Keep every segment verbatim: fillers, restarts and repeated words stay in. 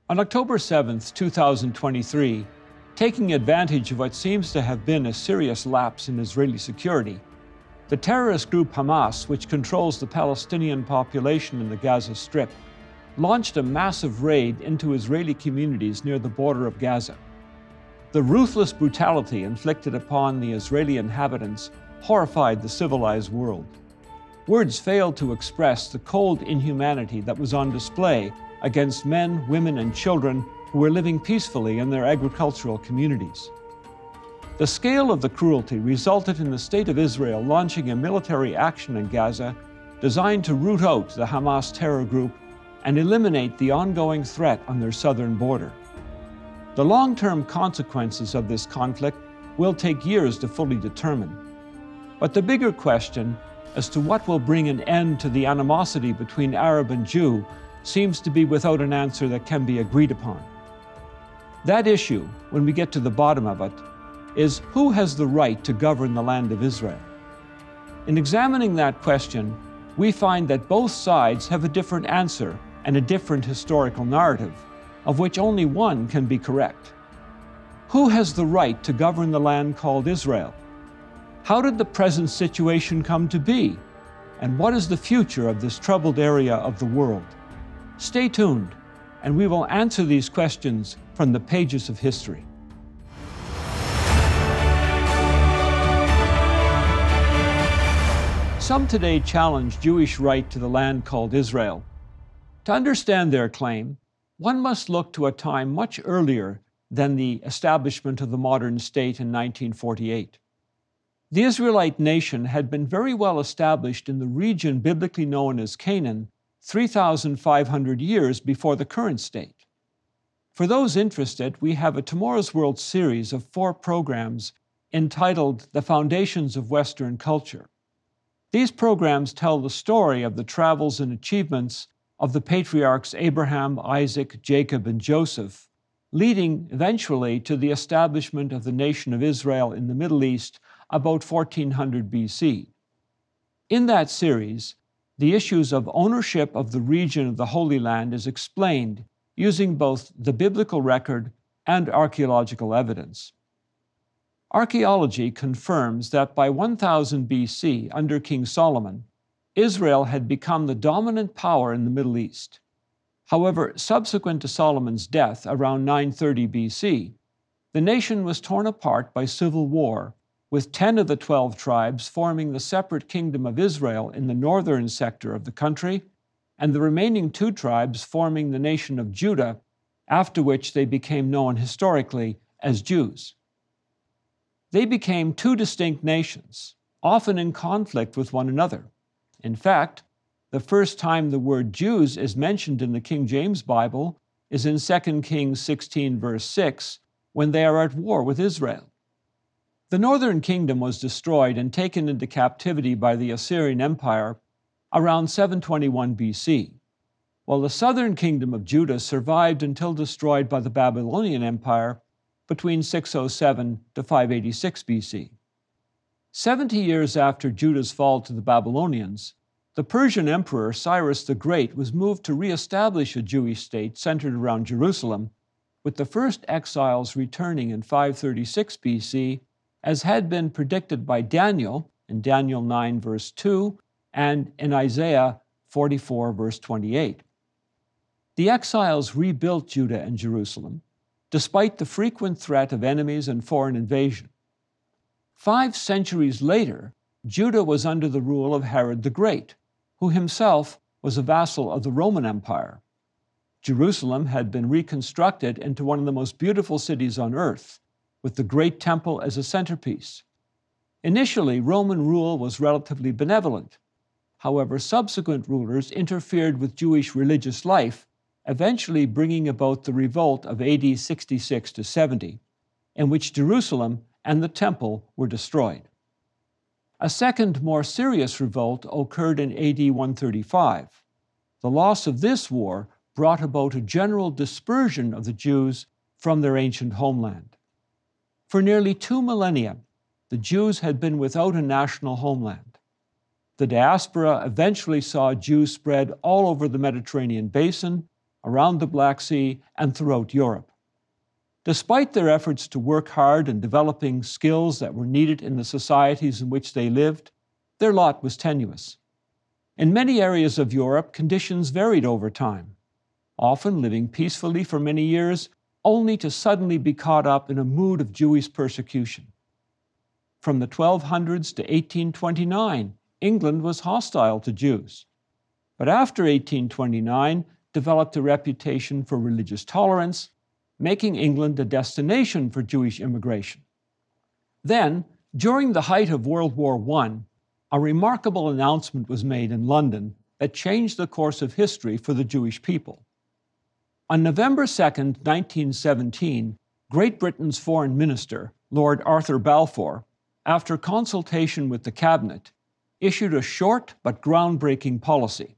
On October seventh, two thousand twenty-three, taking advantage of what seems to have been a serious lapse in Israeli security, the terrorist group Hamas, which controls the Palestinian population in the Gaza Strip, launched a massive raid into Israeli communities near the border of Gaza. The ruthless brutality inflicted upon the Israeli inhabitants horrified the civilized world. Words failed to express the cold inhumanity that was on display against men, women, and children who were living peacefully in their agricultural communities. The scale of the cruelty resulted in the State of Israel launching a military action in Gaza designed to root out the Hamas terror group and eliminate the ongoing threat on their southern border. The long-term consequences of this conflict will take years to fully determine. But the bigger question as to what will bring an end to the animosity between Arab and Jew seems to be without an answer that can be agreed upon. That issue, when we get to the bottom of it, is who has the right to govern the land of Israel? In examining that question, we find that both sides have a different answer and a different historical narrative, of which only one can be correct. Who has the right to govern the land called Israel? How did the present situation come to be? And what is the future of this troubled area of the world? Stay tuned, and we will answer these questions from the pages of history. Some today challenge Jewish right to the land called Israel. To understand their claim, one must look to a time much earlier than the establishment of the modern state in nineteen forty-eight. The Israelite nation had been very well established in the region biblically known as Canaan three thousand five hundred years before the current state. For those interested, we have a Tomorrow's World series of four programs entitled The Foundations of Western Culture. These programs tell the story of the travels and achievements of the patriarchs Abraham, Isaac, Jacob, and Joseph, leading eventually to the establishment of the nation of Israel in the Middle East about fourteen hundred B C. In that series, the issues of ownership of the region of the Holy Land is explained using both the biblical record and archaeological evidence. Archaeology confirms that by one thousand B C, under King Solomon, Israel had become the dominant power in the Middle East. However, subsequent to Solomon's death around nine thirty B C, the nation was torn apart by civil war, with ten of the twelve tribes forming the separate kingdom of Israel in the northern sector of the country, and the remaining two tribes forming the nation of Judah, after which they became known historically as Jews. They became two distinct nations, often in conflict with one another. In fact, the first time the word Jews is mentioned in the King James Bible is in Second Kings sixteen, verse six, when they are at war with Israel. The northern kingdom was destroyed and taken into captivity by the Assyrian Empire around seven twenty-one B C, while the southern kingdom of Judah survived until destroyed by the Babylonian Empire between six oh seven to five eighty-six B C. Seventy years after Judah's fall to the Babylonians, the Persian Emperor Cyrus the Great was moved to reestablish a Jewish state centered around Jerusalem, with the first exiles returning in five thirty-six B C, as had been predicted by Daniel in Daniel nine, verse two, and in Isaiah forty-four, verse twenty-eight. The exiles rebuilt Judah and Jerusalem, despite the frequent threat of enemies and foreign invasion. Five centuries later, Judah was under the rule of Herod the Great, who himself was a vassal of the Roman Empire. Jerusalem had been reconstructed into one of the most beautiful cities on earth, with the Great Temple as a centerpiece. Initially, Roman rule was relatively benevolent. However, subsequent rulers interfered with Jewish religious life, eventually bringing about the revolt of A D sixty-six to seventy, in which Jerusalem and the temple were destroyed. A second, more serious revolt occurred in A D one thirty-five. The loss of this war brought about a general dispersion of the Jews from their ancient homeland. For nearly two millennia, the Jews had been without a national homeland. The diaspora eventually saw Jews spread all over the Mediterranean basin, around the Black Sea, and throughout Europe. Despite their efforts to work hard in developing skills that were needed in the societies in which they lived, their lot was tenuous. In many areas of Europe, conditions varied over time, often living peacefully for many years, only to suddenly be caught up in a mood of Jewish persecution. From the twelve hundreds to eighteen twenty-nine, England was hostile to Jews, but after eighteen twenty-nine, developed a reputation for religious tolerance, making England a destination for Jewish immigration. Then, during the height of World War One, a remarkable announcement was made in London that changed the course of history for the Jewish people. On November second, nineteen seventeen, Great Britain's Foreign Minister, Lord Arthur Balfour, after consultation with the Cabinet, issued a short but groundbreaking policy.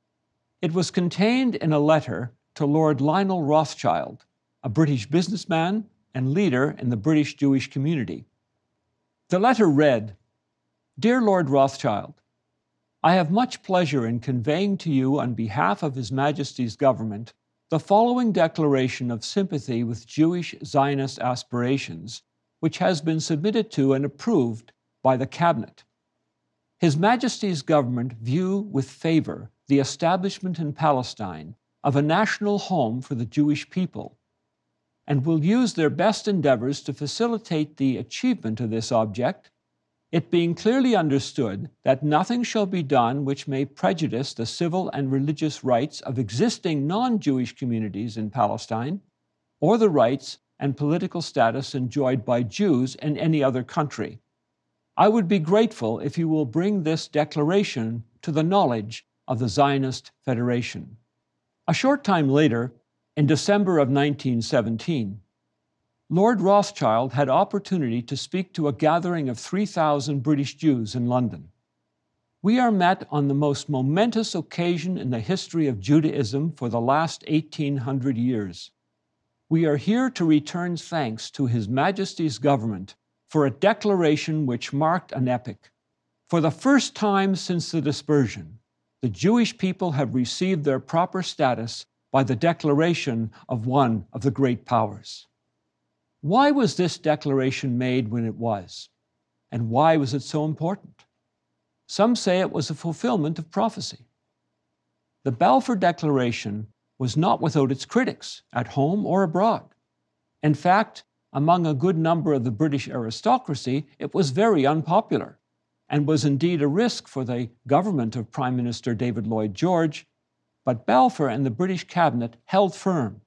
It was contained in a letter to Lord Lionel Rothschild, a British businessman and leader in the British Jewish community. The letter read, "Dear Lord Rothschild, I have much pleasure in conveying to you on behalf of His Majesty's government the following declaration of sympathy with Jewish Zionist aspirations, which has been submitted to and approved by the Cabinet. His Majesty's government view with favor the establishment in Palestine of a national home for the Jewish people, and will use their best endeavors to facilitate the achievement of this object, it being clearly understood that nothing shall be done which may prejudice the civil and religious rights of existing non-Jewish communities in Palestine, or the rights and political status enjoyed by Jews in any other country. I would be grateful if you will bring this declaration to the knowledge of the Zionist Federation." A short time later, in December of nineteen seventeen, Lord Rothschild had opportunity to speak to a gathering of three thousand British Jews in London. "We are met on the most momentous occasion in the history of Judaism for the last eighteen hundred years. We are here to return thanks to His Majesty's government for a declaration which marked an epoch. For the first time since the dispersion, the Jewish people have received their proper status by the declaration of one of the great powers." Why was this declaration made when it was? And why was it so important? Some say it was a fulfillment of prophecy. The Balfour Declaration was not without its critics, at home or abroad. In fact, among a good number of the British aristocracy, it was very unpopular, and was indeed a risk for the government of Prime Minister David Lloyd George, but Balfour and the British cabinet held firm.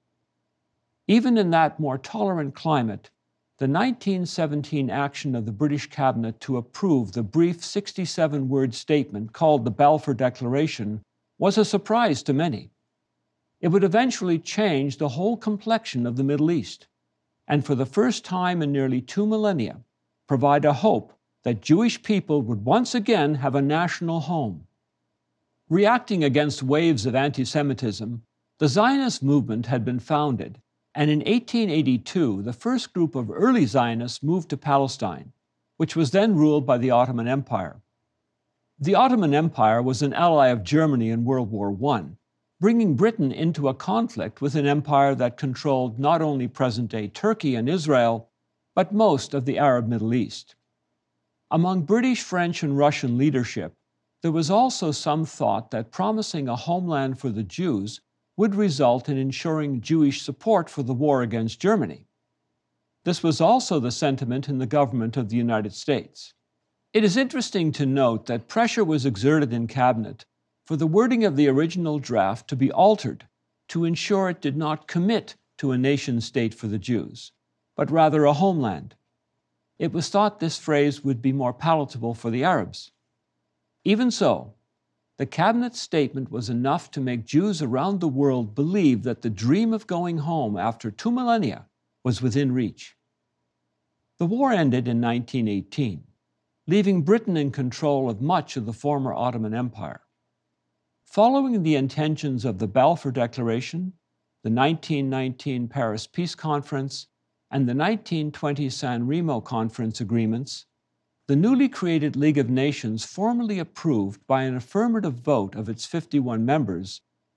Even in that more tolerant climate, the nineteen seventeen action of the British cabinet to approve the brief sixty-seven word statement called the Balfour Declaration was a surprise to many. It would eventually change the whole complexion of the Middle East, and for the first time in nearly two millennia, provide a hope that Jewish people would once again have a national home. Reacting against waves of anti-Semitism, the Zionist movement had been founded, and in eighteen eighty-two, the first group of early Zionists moved to Palestine, which was then ruled by the Ottoman Empire. The Ottoman Empire was an ally of Germany in World War One, bringing Britain into a conflict with an empire that controlled not only present-day Turkey and Israel, but most of the Arab Middle East. Among British, French, and Russian leadership, there was also some thought that promising a homeland for the Jews would result in ensuring Jewish support for the war against Germany. This was also the sentiment in the government of the United States. It is interesting to note that pressure was exerted in cabinet for the wording of the original draft to be altered to ensure it did not commit to a nation-state for the Jews, but rather a homeland. It was thought this phrase would be more palatable for the Arabs. Even so, the cabinet statement was enough to make Jews around the world believe that the dream of going home after two millennia was within reach. The war ended in nineteen eighteen, leaving Britain in control of much of the former Ottoman Empire. Following the intentions of the Balfour Declaration, the nineteen nineteen Paris Peace Conference, and the nineteen twenty San Remo Conference agreements, the newly created League of Nations formally approved by an affirmative vote of its fifty-one members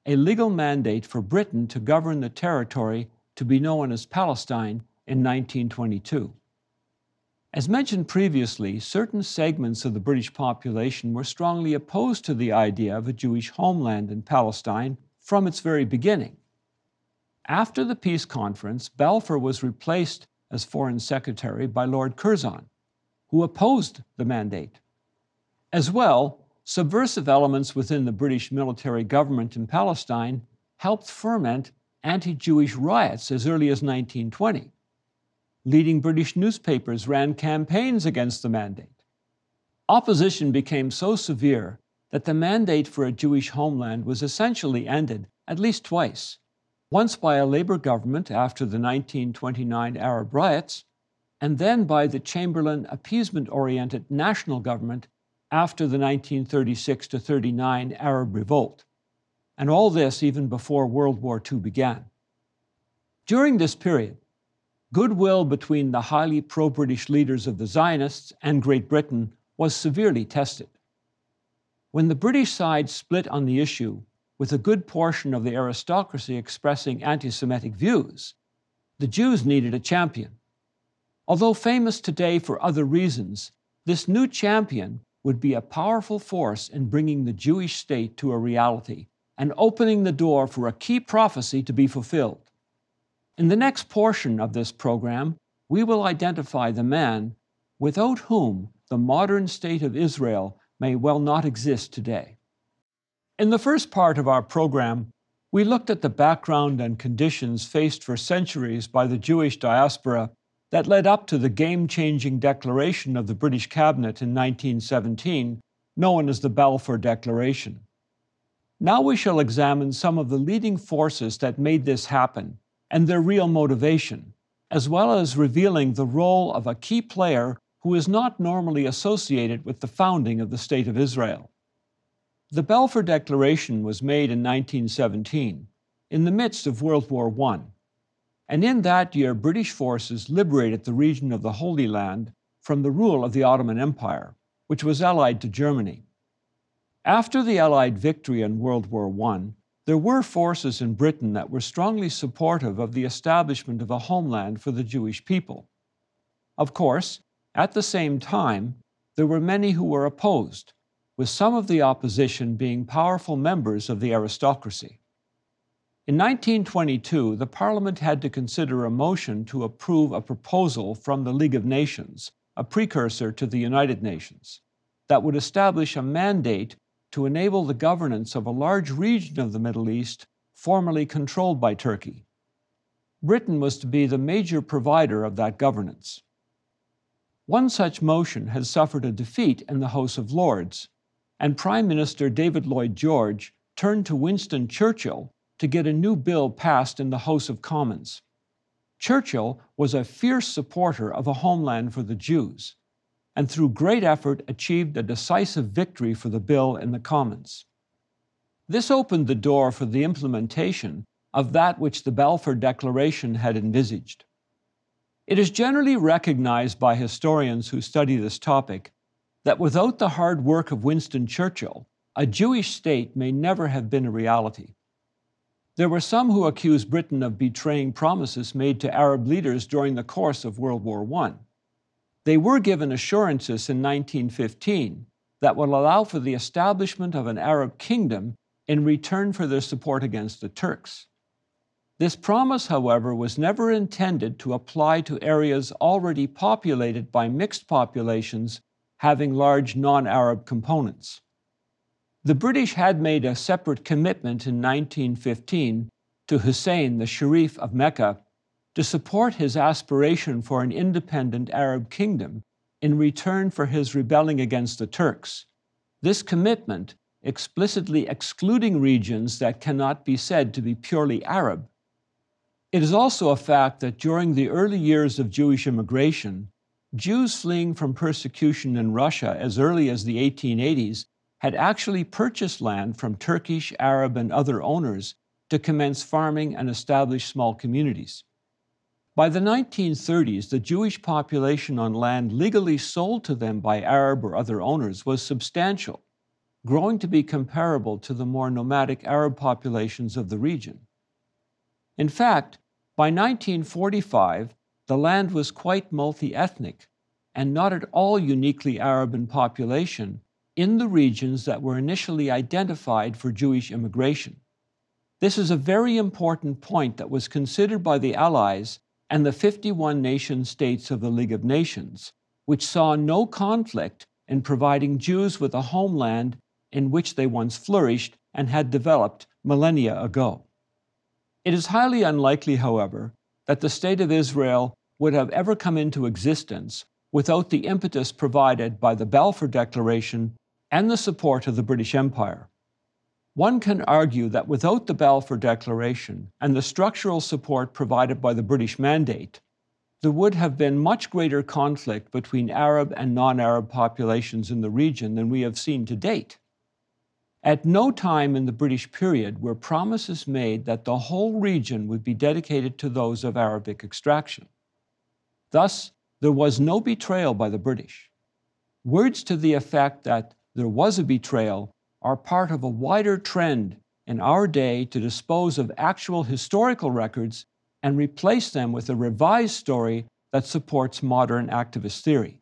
a legal mandate for Britain to govern the territory to be known as Palestine in nineteen twenty-two. As mentioned previously, certain segments of the British population were strongly opposed to the idea of a Jewish homeland in Palestine from its very beginning. After the peace conference, Balfour was replaced as Foreign Secretary by Lord Curzon, who opposed the mandate. As well, subversive elements within the British military government in Palestine helped ferment anti-Jewish riots as early as nineteen twenty. Leading British newspapers ran campaigns against the mandate. Opposition became so severe that the mandate for a Jewish homeland was essentially ended at least twice, once by a Labour government after the nineteen twenty-nine Arab riots, and then by the Chamberlain appeasement-oriented national government after the nineteen thirty-six to thirty-nine Arab revolt, and all this even before World War Two began. During this period, goodwill between the highly pro-British leaders of the Zionists and Great Britain was severely tested. When the British side split on the issue, with a good portion of the aristocracy expressing anti-Semitic views, the Jews needed a champion. Although famous today for other reasons, this new champion would be a powerful force in bringing the Jewish state to a reality and opening the door for a key prophecy to be fulfilled. In the next portion of this program, we will identify the man without whom the modern state of Israel may well not exist today. In the first part of our program, we looked at the background and conditions faced for centuries by the Jewish diaspora that led up to the game-changing declaration of the British Cabinet in nineteen seventeen, known as the Balfour Declaration. Now we shall examine some of the leading forces that made this happen and their real motivation, as well as revealing the role of a key player who is not normally associated with the founding of the State of Israel. The Balfour Declaration was made in nineteen seventeen, in the midst of World War One, and in that year British forces liberated the region of the Holy Land from the rule of the Ottoman Empire, which was allied to Germany. After the Allied victory in World War One, there were forces in Britain that were strongly supportive of the establishment of a homeland for the Jewish people. Of course, at the same time, there were many who were opposed, with some of the opposition being powerful members of the aristocracy. In nineteen twenty-two, the Parliament had to consider a motion to approve a proposal from the League of Nations, a precursor to the United Nations, that would establish a mandate to enable the governance of a large region of the Middle East formerly controlled by Turkey. Britain was to be the major provider of that governance. One such motion had suffered a defeat in the House of Lords, and Prime Minister David Lloyd George turned to Winston Churchill to get a new bill passed in the House of Commons. Churchill was a fierce supporter of a homeland for the Jews, and through great effort achieved a decisive victory for the bill in the Commons. This opened the door for the implementation of that which the Balfour Declaration had envisaged. It is generally recognized by historians who study this topic that without the hard work of Winston Churchill, a Jewish state may never have been a reality. There were some who accused Britain of betraying promises made to Arab leaders during the course of World War One. They were given assurances in nineteen fifteen that would allow for the establishment of an Arab kingdom in return for their support against the Turks. This promise, however, was never intended to apply to areas already populated by mixed populations having large non-Arab components. The British had made a separate commitment in nineteen fifteen to Hussein, the Sharif of Mecca, to support his aspiration for an independent Arab kingdom in return for his rebelling against the Turks. This commitment, explicitly excluding regions that cannot be said to be purely Arab. It is also a fact that during the early years of Jewish immigration, Jews fleeing from persecution in Russia as early as the eighteen eighties had actually purchased land from Turkish, Arab, and other owners to commence farming and establish small communities. By the nineteen thirties, the Jewish population on land legally sold to them by Arab or other owners was substantial, growing to be comparable to the more nomadic Arab populations of the region. In fact, by nineteen forty-five, the land was quite multi-ethnic and not at all uniquely Arab in population in the regions that were initially identified for Jewish immigration. This is a very important point that was considered by the Allies and the fifty-one nation-states of the League of Nations, which saw no conflict in providing Jews with a homeland in which they once flourished and had developed millennia ago. It is highly unlikely, however, that the State of Israel would have ever come into existence without the impetus provided by the Balfour Declaration and the support of the British Empire. One can argue that without the Balfour Declaration and the structural support provided by the British Mandate, there would have been much greater conflict between Arab and non-Arab populations in the region than we have seen to date. At no time in the British period were promises made that the whole region would be dedicated to those of Arabic extraction. Thus, there was no betrayal by the British. Words to the effect that there was a betrayal are part of a wider trend in our day to dispose of actual historical records and replace them with a revised story that supports modern activist theory.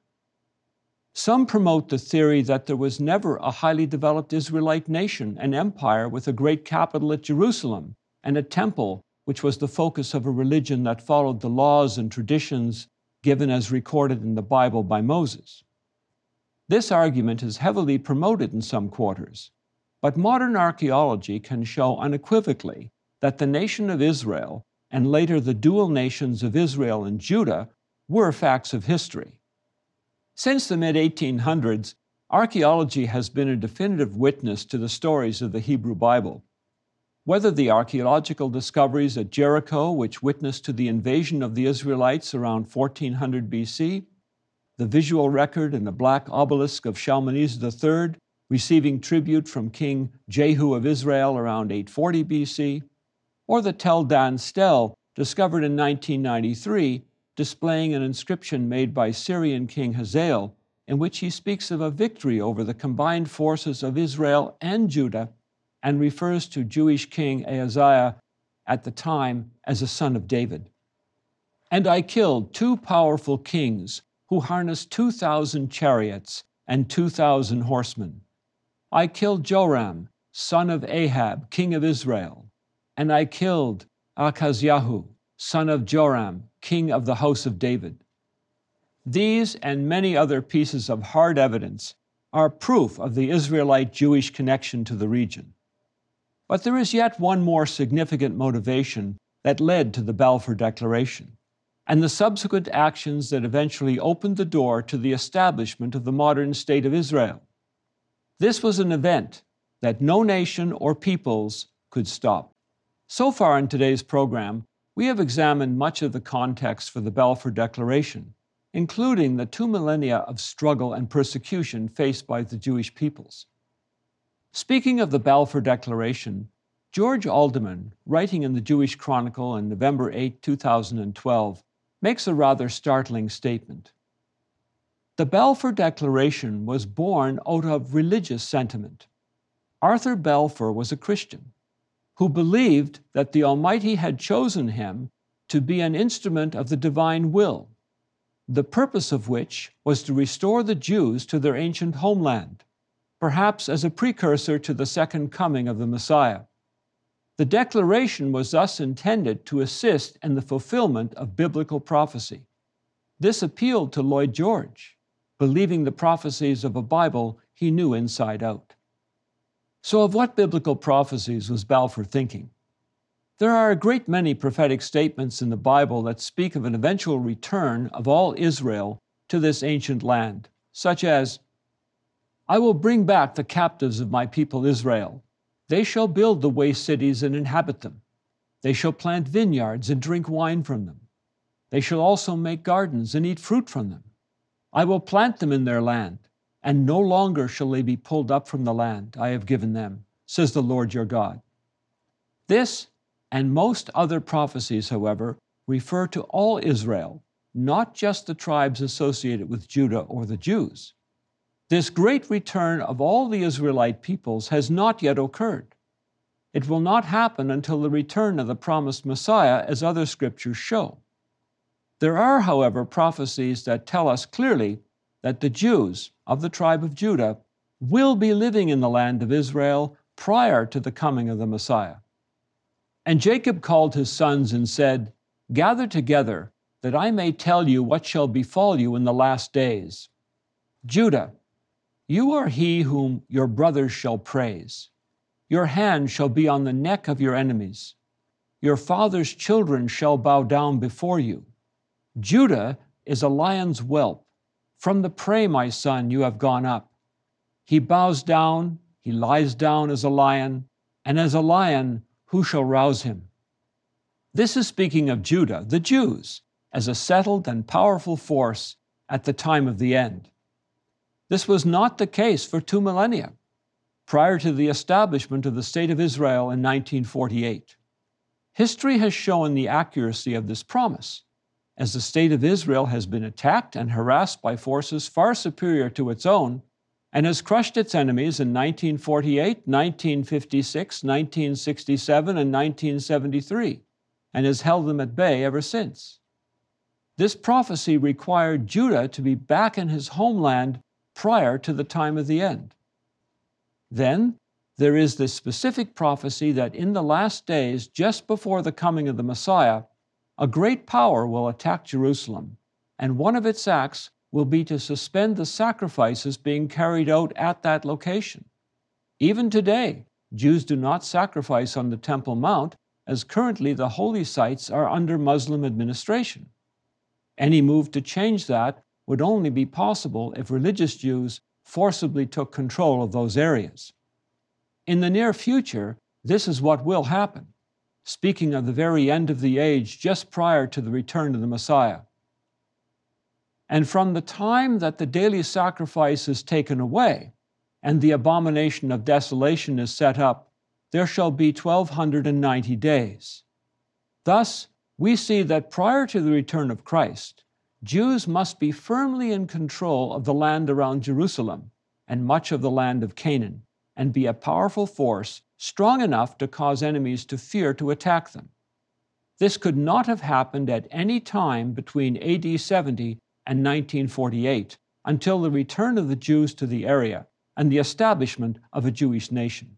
Some promote the theory that there was never a highly developed Israelite nation and empire with a great capital at Jerusalem and a temple which was the focus of a religion that followed the laws and traditions given as recorded in the Bible by Moses. This argument is heavily promoted in some quarters, but modern archaeology can show unequivocally that the nation of Israel and later the dual nations of Israel and Judah were facts of history. Since the mid eighteen hundreds, archaeology has been a definitive witness to the stories of the Hebrew Bible. Whether the archaeological discoveries at Jericho, which witnessed to the invasion of the Israelites around fourteen hundred B C, the visual record in the black obelisk of Shalmaneser the third, receiving tribute from King Jehu of Israel around eight forty B C, or the Tel Dan stele discovered in nineteen ninety-three, displaying an inscription made by Syrian King Hazael, in which he speaks of a victory over the combined forces of Israel and Judah, and refers to Jewish King Ahaziah at the time as a son of David. And I killed two powerful kings who harnessed two thousand chariots and two thousand horsemen. I killed Joram, son of Ahab, king of Israel, and I killed Achaziahu, son of Joram, king of the house of David. These and many other pieces of hard evidence are proof of the Israelite Jewish connection to the region. But there is yet one more significant motivation that led to the Balfour Declaration, and the subsequent actions that eventually opened the door to the establishment of the modern State of Israel. This was an event that no nation or peoples could stop. So far in today's program, we have examined much of the context for the Balfour Declaration, including the two millennia of struggle and persecution faced by the Jewish peoples. Speaking of the Balfour Declaration, George Alderman, writing in the Jewish Chronicle on November eighth, two thousand twelve, makes a rather startling statement. The Balfour Declaration was born out of religious sentiment. Arthur Balfour was a Christian who believed that the Almighty had chosen him to be an instrument of the divine will, the purpose of which was to restore the Jews to their ancient homeland, perhaps as a precursor to the second coming of the Messiah. The declaration was thus intended to assist in the fulfillment of biblical prophecy. This appealed to Lloyd George, believing the prophecies of a Bible he knew inside out. So of what biblical prophecies was Balfour thinking? There are a great many prophetic statements in the Bible that speak of an eventual return of all Israel to this ancient land, such as, "I will bring back the captives of my people Israel. They shall build the waste cities and inhabit them. They shall plant vineyards and drink wine from them. They shall also make gardens and eat fruit from them. I will plant them in their land, and no longer shall they be pulled up from the land I have given them, says the Lord your God." This and most other prophecies, however, refer to all Israel, not just the tribes associated with Judah or the Jews. This great return of all the Israelite peoples has not yet occurred. It will not happen until the return of the promised Messiah, as other scriptures show. There are, however, prophecies that tell us clearly that the Jews of the tribe of Judah will be living in the land of Israel prior to the coming of the Messiah. And Jacob called his sons and said, "Gather together, that I may tell you what shall befall you in the last days. Judah, you are he whom your brothers shall praise. Your hand shall be on the neck of your enemies. Your father's children shall bow down before you. Judah is a lion's whelp. From the prey, my son, you have gone up. He bows down, he lies down as a lion, and as a lion, who shall rouse him?" This is speaking of Judah, the Jews, as a settled and powerful force at the time of the end. This was not the case for two millennia, prior to the establishment of the State of Israel in nineteen forty-eight. History has shown the accuracy of this promise, as the State of Israel has been attacked and harassed by forces far superior to its own, and has crushed its enemies in nineteen forty-eight, nineteen fifty-six, nineteen sixty-seven, and nineteen seventy-three, and has held them at bay ever since. This prophecy required Judah to be back in his homeland prior to the time of the end. Then there is the specific prophecy that in the last days, just before the coming of the Messiah, a great power will attack Jerusalem, and one of its acts will be to suspend the sacrifices being carried out at that location. Even today, Jews do not sacrifice on the Temple Mount, as currently the holy sites are under Muslim administration. Any move to change that would only be possible if religious Jews forcibly took control of those areas. In the near future, this is what will happen, speaking of the very end of the age just prior to the return of the Messiah. And from the time that the daily sacrifice is taken away and the abomination of desolation is set up, there shall be twelve ninety days. Thus, we see that prior to the return of Christ, Jews must be firmly in control of the land around Jerusalem and much of the land of Canaan, and be a powerful force strong enough to cause enemies to fear to attack them. This could not have happened at any time between A D seventy and nineteen forty-eight, until the return of the Jews to the area and the establishment of a Jewish nation.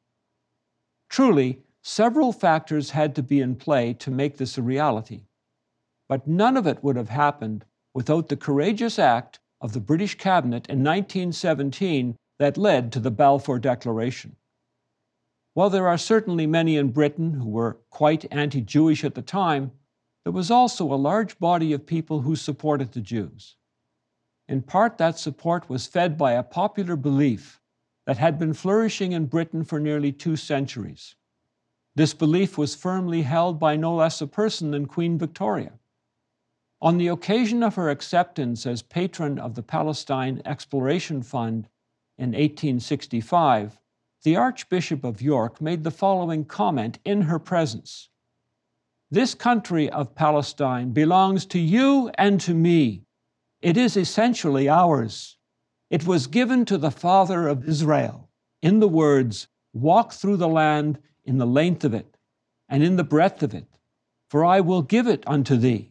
Truly, several factors had to be in play to make this a reality, but none of it would have happened without the courageous act of the British Cabinet in nineteen seventeen that led to the Balfour Declaration. While there are certainly many in Britain who were quite anti-Jewish at the time, there was also a large body of people who supported the Jews. In part, that support was fed by a popular belief that had been flourishing in Britain for nearly two centuries. This belief was firmly held by no less a person than Queen Victoria. On the occasion of her acceptance as patron of the Palestine Exploration Fund in eighteen sixty-five, the Archbishop of York made the following comment in her presence: "This country of Palestine belongs to you and to me. It is essentially ours. It was given to the Father of Israel in the words, 'Walk through the land in the length of it and in the breadth of it, for I will give it unto thee.'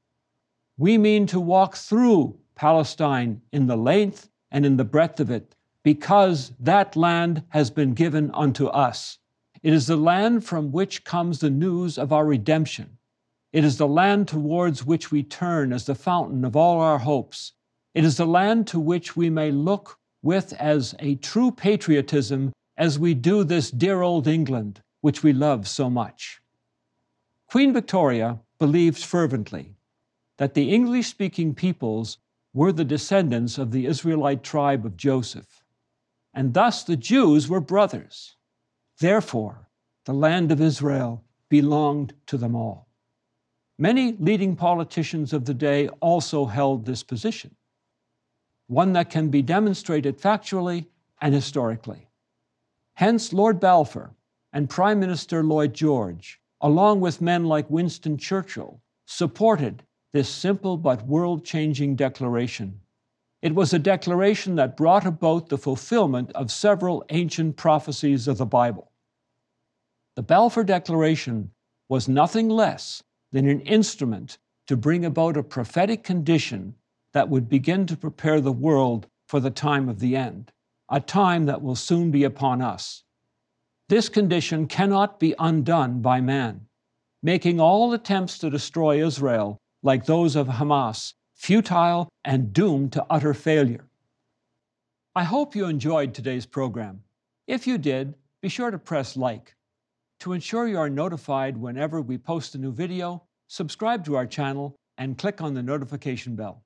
We mean to walk through Palestine in the length and in the breadth of it, because that land has been given unto us. It is the land from which comes the news of our redemption. It is the land towards which we turn as the fountain of all our hopes. It is the land to which we may look with as a true patriotism as we do this dear old England, which we love so much." Queen Victoria believed fervently that the English-speaking peoples were the descendants of the Israelite tribe of Joseph, and thus the Jews were brothers. Therefore, the land of Israel belonged to them all. Many leading politicians of the day also held this position, one that can be demonstrated factually and historically. Hence, Lord Balfour and Prime Minister Lloyd George, along with men like Winston Churchill, supported this simple but world-changing declaration. It was a declaration that brought about the fulfillment of several ancient prophecies of the Bible. The Balfour Declaration was nothing less than an instrument to bring about a prophetic condition that would begin to prepare the world for the time of the end, a time that will soon be upon us. This condition cannot be undone by man, making all attempts to destroy Israel, like those of Hamas, futile and doomed to utter failure. I hope you enjoyed today's program. If you did, be sure to press like. To ensure you are notified whenever we post a new video, subscribe to our channel and click on the notification bell.